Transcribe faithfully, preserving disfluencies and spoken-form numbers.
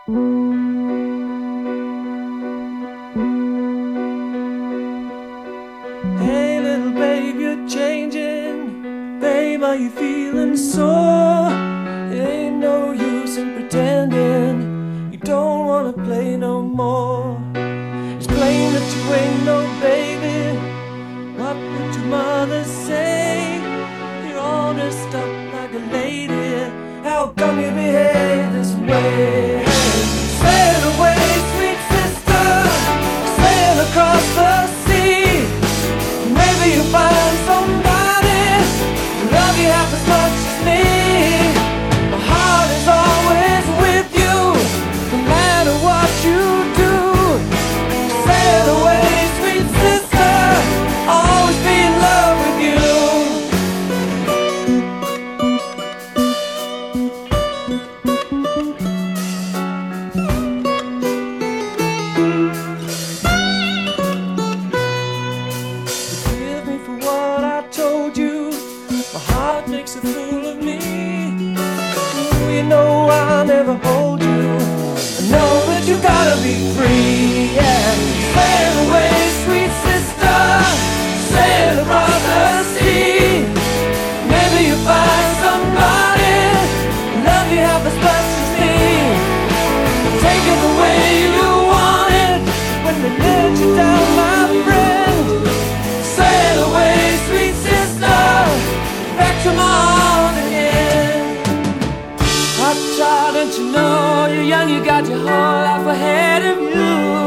Hey little babe, you're changing. Babe, are you feeling sore? It ain't no use in pretending you don't wanna play no more. It's plain that you ain't no baby. What would your mother say? You're all dressed up like a lady. How come you behave this way? Sail away, sweet sister, sail across the sea. Maybe you'll find somebody who love you half as much as me. My heart is always with you, no matter what you do. Sail away, sweet sister, I'll always be in love with you. Forgive me for what I told you. My heart makes a fool of me. Ooh, you know I'll never hold you. I know that you gotta be free, yeah. Sail away, sweet sister, sail across the sea. Maybe you'll find somebody who love you half as much as me. Take it the way you want it when they let you down, my friend. Sail away, sweet sister, back to my arms again. Hot child, don't you know you're young, you got your whole life ahead of you.